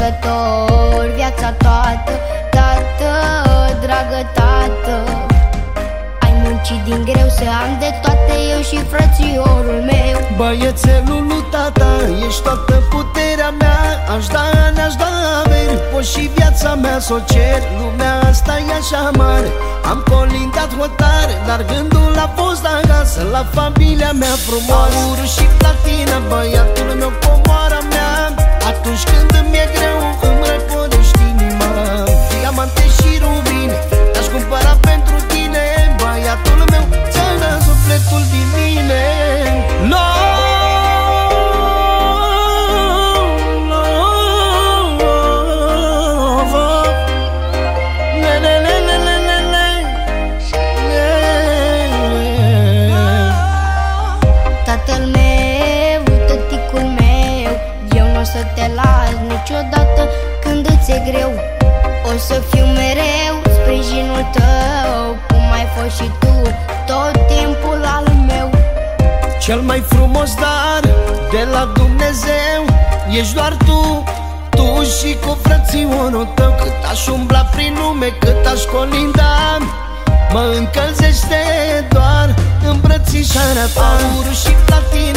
luptător viața toată. Tată, dragă tată, ai muncit din greu să am de toate, eu și frățiorul meu. Băiețelul lui tata, ești toată puterea mea. Aș da ani, aș da averi, poți și viața mea s-o cer. Lumea asta e așa mare, am colindat hotare, dar gândul a fost acasă, la familia mea frumoasă. Aur și platină, băiatul meu, comoara mea. Atunci când îmi e greu, îmi răcorești inima. Diamante și rubine aș cumpăra pentru tine. Băiatul meu, ți-a dat sufletul din mine. Tatăl meu, tăticul meu, eu n-o să te las niciodată când îți e greu. O să fiu mereu sprijinul tău, cum ai fost și tu tot timpul al meu. Cel mai frumos dar de la Dumnezeu ești doar tu, tu și cu frățiorul tău. Cât aș umbla prin lume, cât aș colinda, mă încălzește doar îmbrățișarea ta. Aur și platină